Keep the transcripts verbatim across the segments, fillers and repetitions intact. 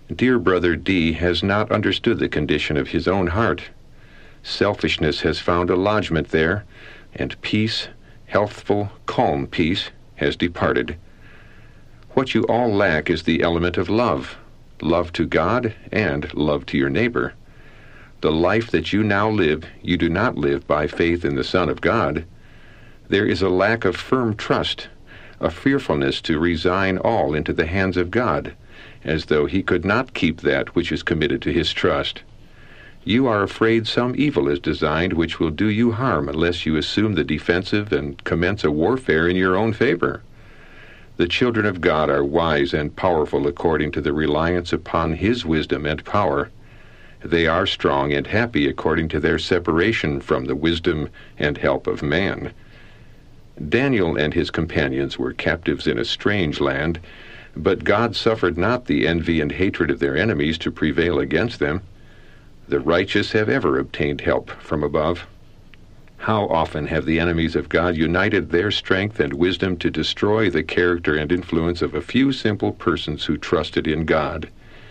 Dear Brother D has not understood the condition of his own heart. Selfishness has found a lodgment there, and peace, healthful, calm peace, has departed. What you all lack is the element of love, love to God and love to your neighbor. The life that you now live, you do not live by faith in the Son of God. There is a lack of firm trust, a fearfulness to resign all into the hands of God, as though he could not keep that which is committed to his trust. You are afraid some evil is designed which will do you harm unless you assume the defensive and commence a warfare in your own favor. The children of God are wise and powerful according to the reliance upon his wisdom and power. They are strong and happy according to their separation from the wisdom and help of man. Daniel and his companions were captives in a strange land, but God suffered not the envy and hatred of their enemies to prevail against them. The righteous have ever obtained help from above. How often have the enemies of God united their strength and wisdom to destroy the character and influence of a few simple persons who trusted in God.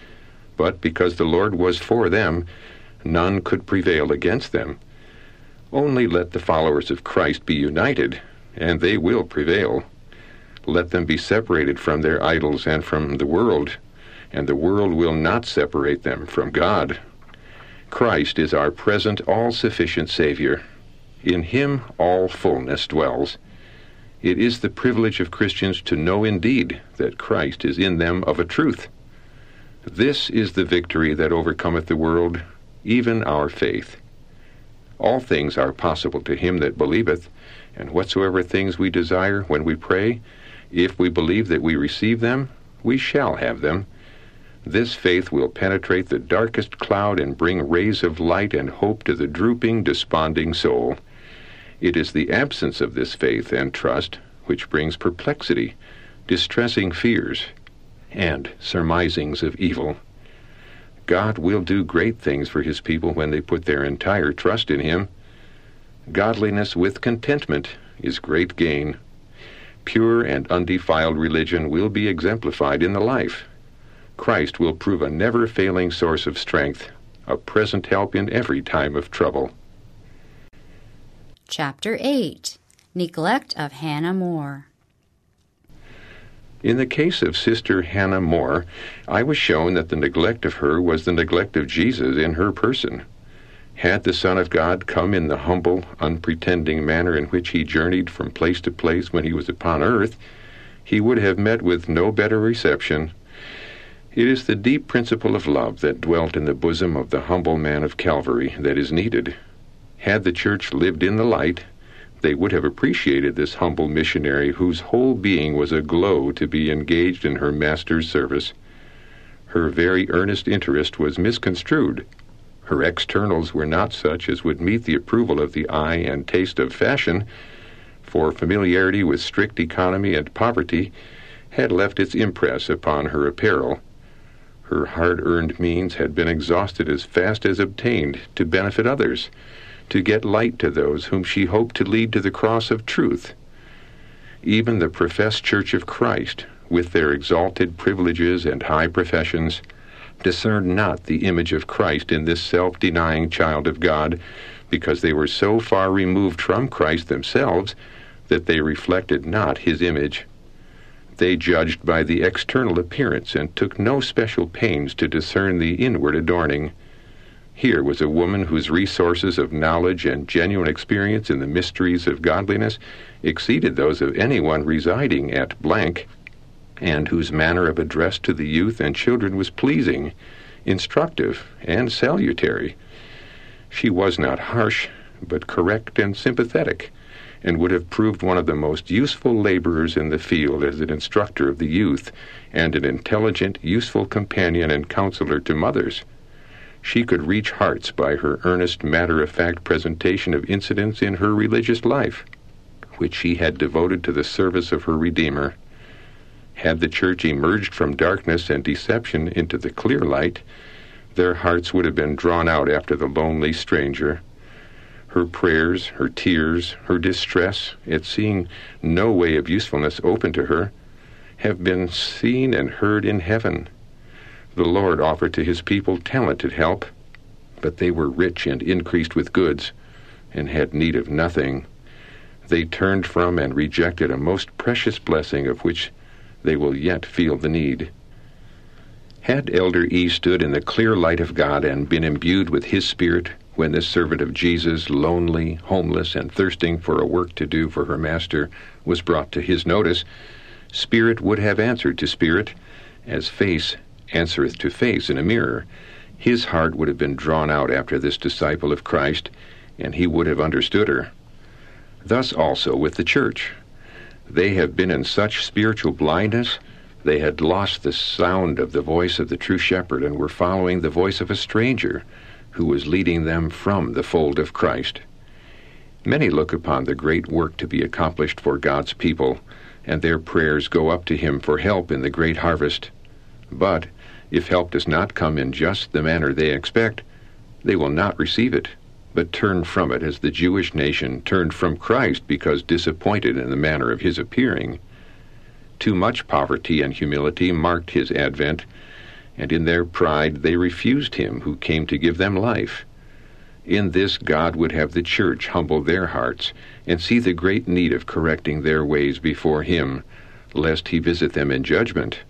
But because the Lord was for them, none could prevail against them. Only let the followers of Christ be united, and they will prevail. Let them be separated from their idols and from the world, and the world will not separate them from God. Christ is our present all-sufficient Savior. In him all fullness dwells. It is the privilege of Christians to know indeed that Christ is in them of a truth. This is the victory that overcometh the world, even our faith. All things are possible to him that believeth, and whatsoever things we desire when we pray, if we believe that we receive them, we shall have them. This faith will penetrate the darkest cloud and bring rays of light and hope to the drooping, desponding soul. It is the absence of this faith and trust which brings perplexity, distressing fears, and surmisings of evil. God will do great things for his people when they put their entire trust in him. Godliness with contentment is great gain. Pure and undefiled religion will be exemplified in the life. Christ will prove a never-failing source of strength, a present help in every time of trouble. Chapter eight. Neglect of Hannah More. In the case of Sister Hannah More, I was shown that the neglect of her was the neglect of Jesus in her person. Had the Son of God come in the humble, unpretending manner in which he journeyed from place to place when he was upon earth, he would have met with no better reception. It is the deep principle of love that dwelt in the bosom of the humble man of Calvary that is needed. Had the church lived in the light, they would have appreciated this humble missionary whose whole being was aglow to be engaged in her Master's service. Her very earnest interest was misconstrued. Her externals were not such as would meet the approval of the eye and taste of fashion, for familiarity with strict economy and poverty had left its impress upon her apparel. Her hard-earned means had been exhausted as fast as obtained to benefit others, to get light to those whom she hoped to lead to the cross of truth. Even the professed Church of Christ, with their exalted privileges and high professions, discerned not the image of Christ in this self-denying child of God, because they were so far removed from Christ themselves that they reflected not his image. They judged by the external appearance and took no special pains to discern the inward adorning. Here was a woman whose resources of knowledge and genuine experience in the mysteries of godliness exceeded those of anyone residing at blank, and whose manner of address to the youth and children was pleasing, instructive, and salutary. She was not harsh, but correct and sympathetic, and would have proved one of the most useful laborers in the field as an instructor of the youth, and an intelligent, useful companion and counselor to mothers. She could reach hearts by her earnest, matter-of-fact presentation of incidents in her religious life, which she had devoted to the service of her Redeemer. Had the church emerged from darkness and deception into the clear light, their hearts would have been drawn out after the lonely stranger. Her prayers, her tears, her distress at seeing no way of usefulness open to her, have been seen and heard in heaven. The Lord offered to his people talented help, but they were rich and increased with goods, and had need of nothing. They turned from and rejected a most precious blessing of which they will yet feel the need. Had Elder E. stood in the clear light of God and been imbued with his Spirit when this servant of Jesus, lonely, homeless, and thirsting for a work to do for her master, was brought to his notice, spirit would have answered to spirit, as face answereth to face in a mirror. His heart would have been drawn out after this disciple of Christ, and he would have understood her. Thus also with the church. They have been in such spiritual blindness, they had lost the sound of the voice of the true shepherd and were following the voice of a stranger who was leading them from the fold of Christ. Many look upon the great work to be accomplished for God's people, and their prayers go up to him for help in the great harvest. But if help does not come in just the manner they expect, they will not receive it, but turn from it as the Jewish nation turned from Christ because disappointed in the manner of his appearing. Too much poverty and humility marked his advent, and in their pride they refused him who came to give them life. In this God would have the church humble their hearts and see the great need of correcting their ways before him, lest he visit them in judgment.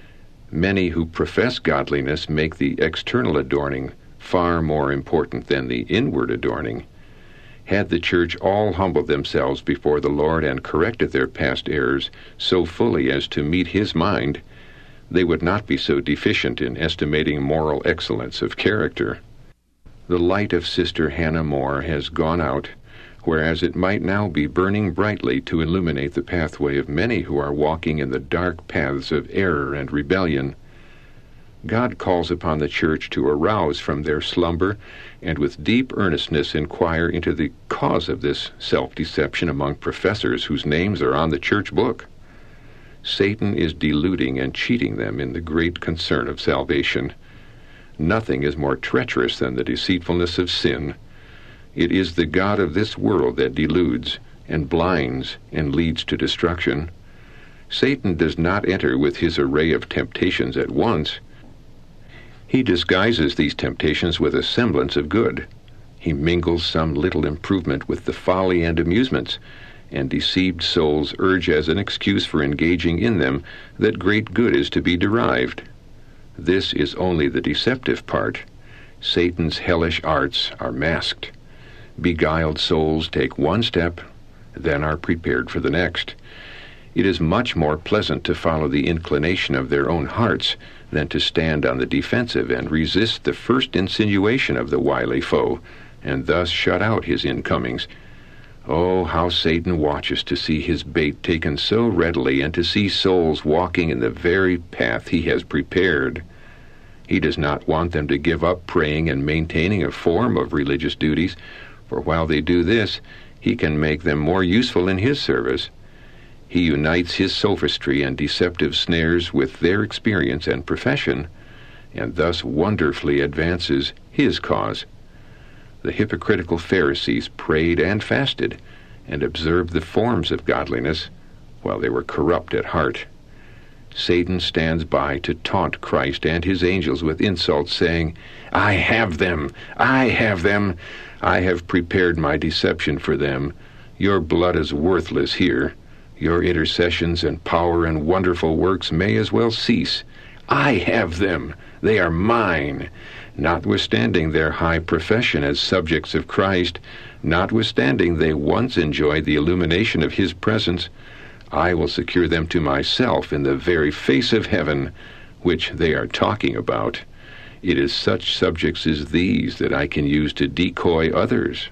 Many who profess godliness make the external adorning far more important than the inward adorning. Had the church all humbled themselves before the Lord and corrected their past errors so fully as to meet his mind, they would not be so deficient in estimating moral excellence of character. The light of Sister Hannah More has gone out, whereas it might now be burning brightly to illuminate the pathway of many who are walking in the dark paths of error and rebellion. God calls upon the church to arouse from their slumber and with deep earnestness inquire into the cause of this self-deception among professors whose names are on the church book. Satan is deluding and cheating them in the great concern of salvation. Nothing is more treacherous than the deceitfulness of sin. It is the god of this world that deludes and blinds and leads to destruction. Satan does not enter with his array of temptations at once. He disguises these temptations with a semblance of good. He mingles some little improvement with the folly and amusements, and deceived souls urge as an excuse for engaging in them that great good is to be derived. This is only the deceptive part. Satan's hellish arts are masked. Beguiled souls take one step, then are prepared for the next. It is much more pleasant to follow the inclination of their own hearts than to stand on the defensive and resist the first insinuation of the wily foe, and thus shut out his incomings. Oh, how Satan watches to see his bait taken so readily and to see souls walking in the very path he has prepared. He does not want them to give up praying and maintaining a form of religious duties, for while they do this, he can make them more useful in his service. He unites his sophistry and deceptive snares with their experience and profession, and thus wonderfully advances his cause. The hypocritical Pharisees prayed and fasted, and observed the forms of godliness, while they were corrupt at heart. Satan stands by to taunt Christ and his angels with insults, saying, "I have them! I have them! I have prepared my deception for them. Your blood is worthless here. Your intercessions and power and wonderful works may as well cease. I have them. They are mine. Notwithstanding their high profession as subjects of Christ, notwithstanding they once enjoyed the illumination of his presence, I will secure them to myself in the very face of heaven, which they are talking about. It is such subjects as these that I can use to decoy others."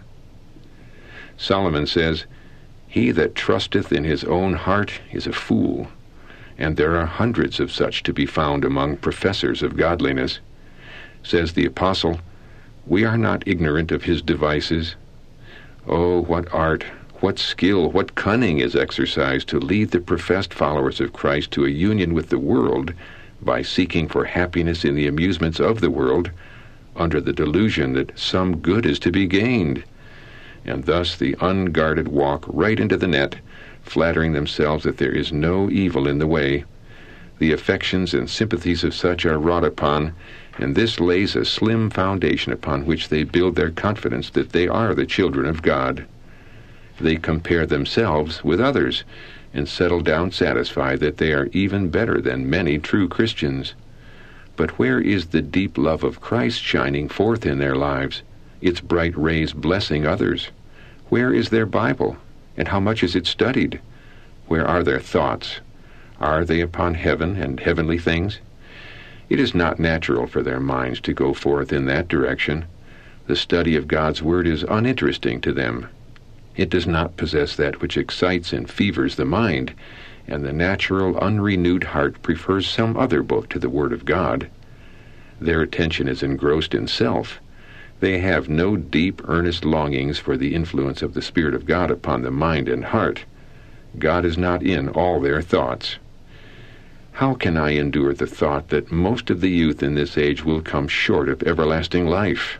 Solomon says, "He that trusteth in his own heart is a fool," and there are hundreds of such to be found among professors of godliness. Says the apostle, "We are not ignorant of his devices." Oh, what art, what skill, what cunning is exercised to lead the professed followers of Christ to a union with the world by seeking for happiness in the amusements of the world, under the delusion that some good is to be gained, and thus the unguarded walk right into the net, flattering themselves that there is no evil in the way. The affections and sympathies of such are wrought upon, and this lays a slim foundation upon which they build their confidence that they are the children of God. They compare themselves with others, and settle down satisfied that they are even better than many true Christians. But where is the deep love of Christ shining forth in their lives, its bright rays blessing others? Where is their Bible, and how much is it studied? Where are their thoughts? Are they upon heaven and heavenly things? It is not natural for their minds to go forth in that direction. The study of God's Word is uninteresting to them. It does not possess that which excites and fevers the mind, and the natural, unrenewed heart prefers some other book to the Word of God. Their attention is engrossed in self. They have no deep, earnest longings for the influence of the Spirit of God upon the mind and heart. God is not in all their thoughts. How can I endure the thought that most of the youth in this age will come short of everlasting life?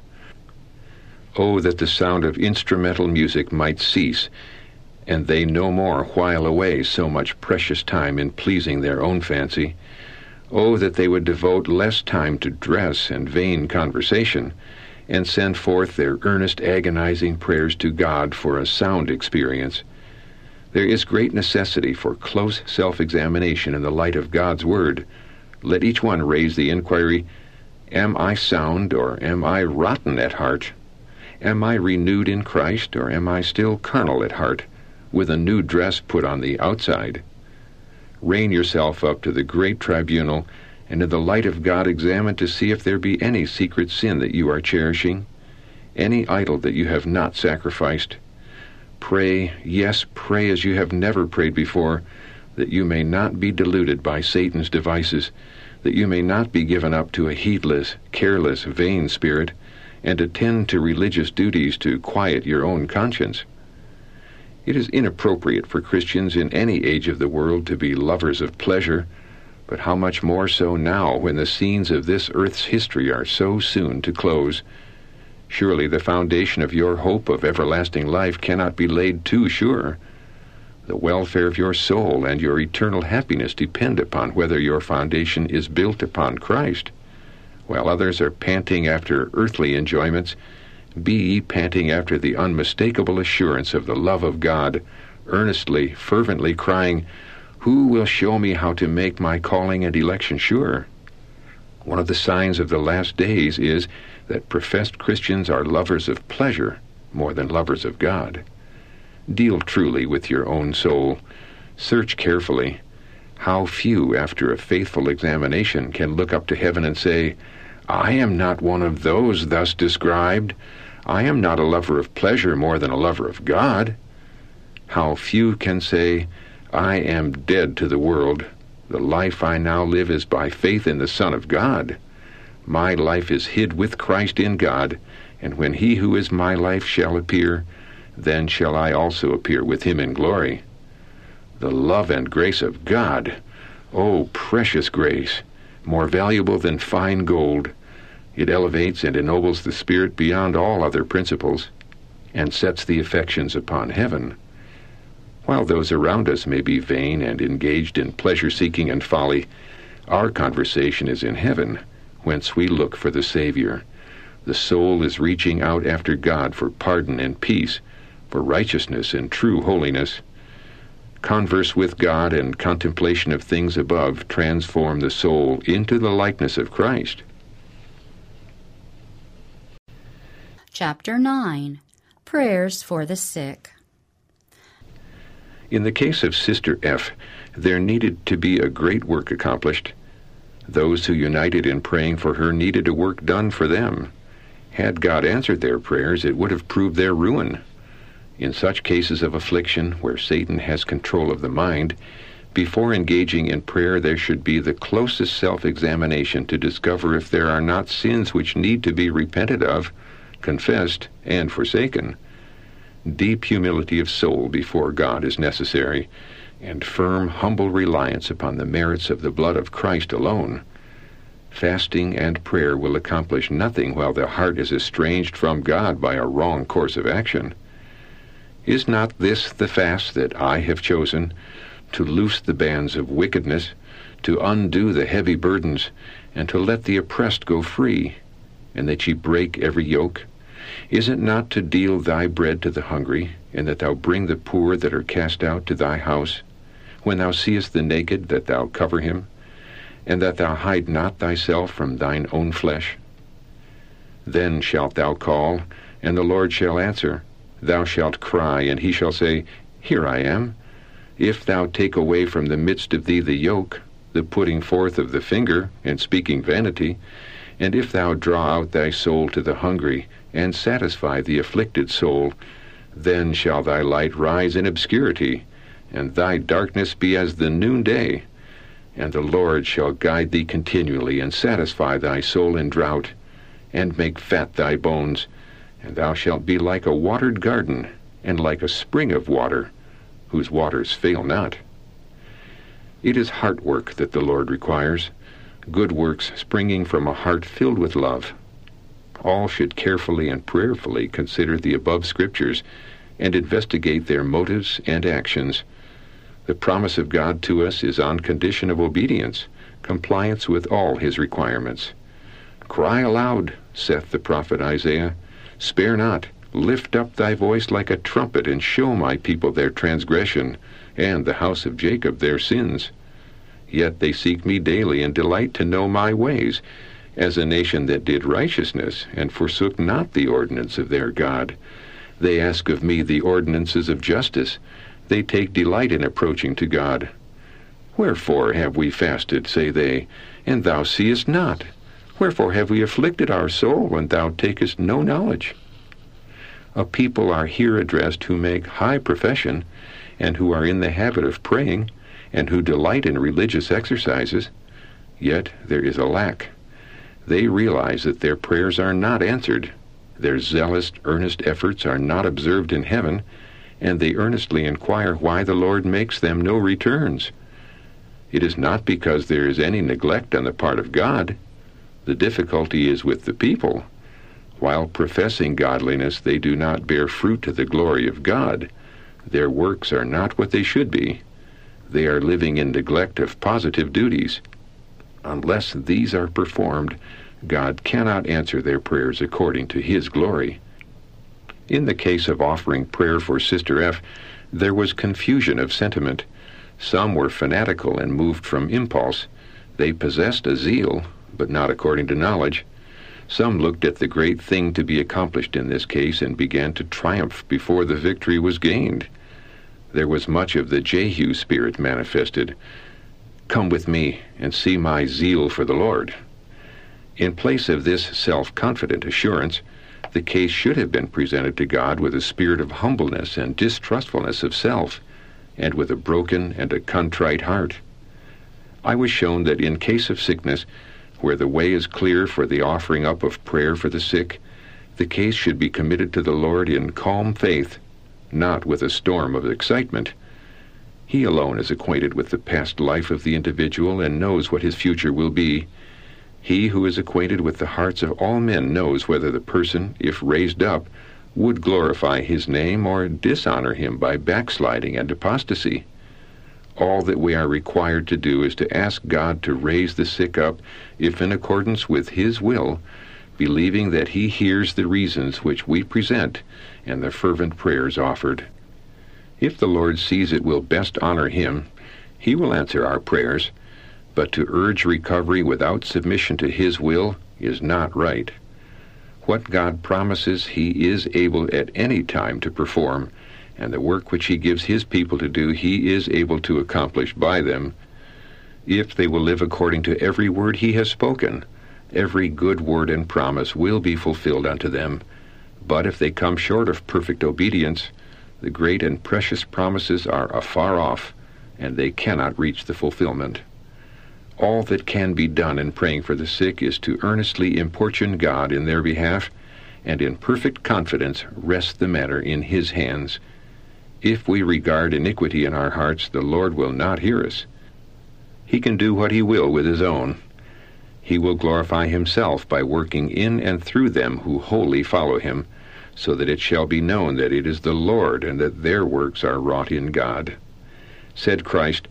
Oh, that the sound of instrumental music might cease, and they no more while away so much precious time in pleasing their own fancy. Oh, that they would devote less time to dress and vain conversation, and send forth their earnest, agonizing prayers to God for a sound experience. There is great necessity for close self-examination in the light of God's Word. Let each one raise the inquiry, am I sound or am I rotten at heart? Am I renewed in Christ, or am I still carnal at heart, with a new dress put on the outside? Rein yourself up to the great tribunal, and in the light of God examine to see if there be any secret sin that you are cherishing, any idol that you have not sacrificed. Pray, yes, pray as you have never prayed before, that you may not be deluded by Satan's devices, that you may not be given up to a heedless, careless, vain spirit, and attend to religious duties to quiet your own conscience. It is inappropriate for Christians in any age of the world to be lovers of pleasure, but how much more so now when the scenes of this earth's history are so soon to close. Surely the foundation of your hope of everlasting life cannot be laid too sure. The welfare of your soul and your eternal happiness depend upon whether your foundation is built upon Christ. While others are panting after earthly enjoyments, be ye panting after the unmistakable assurance of the love of God, earnestly, fervently crying, Who will show me how to make my calling and election sure? One of the signs of the last days is that professed Christians are lovers of pleasure more than lovers of God. Deal truly with your own soul. Search carefully. How few, after a faithful examination, can look up to heaven and say, I am not one of those thus described. I am not a lover of pleasure more than a lover of God. How few can say, I am dead to the world. The life I now live is by faith in the Son of God. My life is hid with Christ in God, and when he who is my life shall appear, then shall I also appear with him in glory. The love and grace of God, oh, precious grace, more valuable than fine gold. It elevates and ennobles the spirit beyond all other principles, and sets the affections upon heaven. While those around us may be vain and engaged in pleasure-seeking and folly, our conversation is in heaven, whence we look for the Savior. The soul is reaching out after God for pardon and peace, for righteousness and true holiness. Converse with God and contemplation of things above transform the soul into the likeness of Christ. Chapter nine. Prayers for the Sick. In the case of Sister F, there needed to be a great work accomplished. Those who united in praying for her needed a work done for them. Had God answered their prayers, it would have proved their ruin. In such cases of affliction, where Satan has control of the mind, before engaging in prayer there should be the closest self-examination to discover if there are not sins which need to be repented of, confessed, and forsaken. Deep humility of soul before God is necessary, and firm, humble reliance upon the merits of the blood of Christ alone. Fasting and prayer will accomplish nothing while the heart is estranged from God by a wrong course of action. Is not this the fast that I have chosen, to loose the bands of wickedness, to undo the heavy burdens, and to let the oppressed go free, and that ye break every yoke? Is it not to deal thy bread to the hungry, and that thou bring the poor that are cast out to thy house? When thou seest the naked, that thou cover him, and that thou hide not thyself from thine own flesh? Then shalt thou call, and the Lord shall answer. Thou shalt cry, and he shall say, Here I am. If thou take away from the midst of thee the yoke, the putting forth of the finger, and speaking vanity, and if thou draw out thy soul to the hungry, and satisfy the afflicted soul, then shall thy light rise in obscurity, and thy darkness be as the noonday. And the Lord shall guide thee continually, and satisfy thy soul in drought, and make fat thy bones, and thou shalt be like a watered garden, and like a spring of water, whose waters fail not. It is heart work that the Lord requires, good works springing from a heart filled with love. All should carefully and prayerfully consider the above scriptures and investigate their motives and actions. The promise of God to us is on condition of obedience, compliance with all his requirements. Cry aloud, saith the prophet Isaiah. Spare not, lift up thy voice like a trumpet, and show my people their transgression, and the house of Jacob their sins. Yet they seek me daily, and delight to know my ways, as a nation that did righteousness, and forsook not the ordinance of their God. They ask of me the ordinances of justice. They take delight in approaching to God. Wherefore have we fasted, say they, and thou seest not? Wherefore have we afflicted our soul, and thou takest no knowledge? A people are here addressed who make high profession, and who are in the habit of praying, and who delight in religious exercises. Yet there is a lack. They realize that their prayers are not answered. Their zealous, earnest efforts are not observed in heaven, and they earnestly inquire why the Lord makes them no returns. It is not because there is any neglect on the part of God. The difficulty is with the people. While professing godliness, they do not bear fruit to the glory of God. Their works are not what they should be. They are living in neglect of positive duties. Unless these are performed, God cannot answer their prayers according to his glory. In the case of offering prayer for Sister F., there was confusion of sentiment. Some were fanatical and moved from impulse. They possessed a zeal, but not according to knowledge. Some looked at the great thing to be accomplished in this case and began to triumph before the victory was gained. There was much of the Jehu spirit manifested. Come with me and see my zeal for the Lord. In place of this self-confident assurance, the case should have been presented to God with a spirit of humbleness and distrustfulness of self, and with a broken and a contrite heart. I was shown that in case of sickness, where the way is clear for the offering up of prayer for the sick, the case should be committed to the Lord in calm faith, not with a storm of excitement. He alone is acquainted with the past life of the individual and knows what his future will be. He who is acquainted with the hearts of all men knows whether the person, if raised up, would glorify his name or dishonor him by backsliding and apostasy. All that we are required to do is to ask God to raise the sick up, if in accordance with his will, believing that he hears the reasons which we present and the fervent prayers offered. If the Lord sees it will best honor him, he will answer our prayers, but to urge recovery without submission to his will is not right. What God promises he is able at any time to perform, and the work which he gives his people to do he is able to accomplish by them. If they will live according to every word he has spoken, every good word and promise will be fulfilled unto them. But if they come short of perfect obedience, the great and precious promises are afar off, and they cannot reach the fulfillment. All that can be done in praying for the sick is to earnestly importune God in their behalf, and in perfect confidence rest the matter in his hands. If we regard iniquity in our hearts, the Lord will not hear us. He can do what he will with his own. He will glorify himself by working in and through them who wholly follow him, so that it shall be known that it is the Lord and that their works are wrought in God. Said Christ,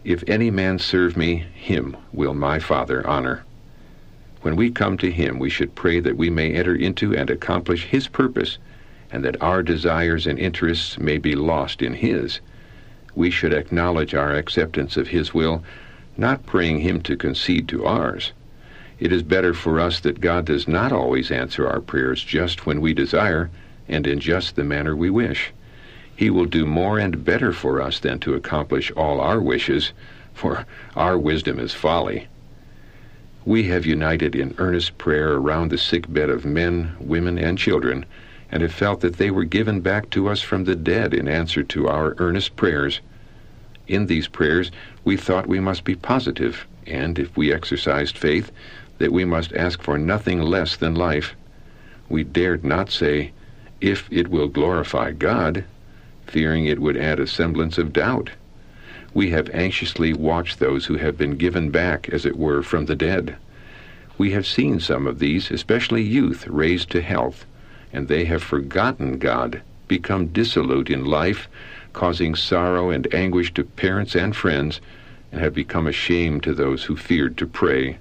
If any man serve me, him will my Father honor. When we come to him, we should pray that we may enter into and accomplish his purpose, and that our desires and interests may be lost in his. We should acknowledge our acceptance of his will, not praying him to concede to ours. It is better for us that God does not always answer our prayers just when we desire, and in just the manner we wish. He will do more and better for us than to accomplish all our wishes, for our wisdom is folly. We have united in earnest prayer around the sickbed of men, women, and children, and have felt that they were given back to us from the dead in answer to our earnest prayers. In these prayers, we thought we must be positive, and if we exercised faith, that we must ask for nothing less than life. We dared not say, if it will glorify God, fearing it would add a semblance of doubt. We have anxiously watched those who have been given back, as it were, from the dead. We have seen some of these, especially youth, raised to health, and they have forgotten God, become dissolute in life, causing sorrow and anguish to parents and friends, and have become a shame to those who feared to pray.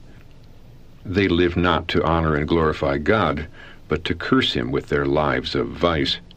They live not to honor and glorify God, but to curse him with their lives of vice.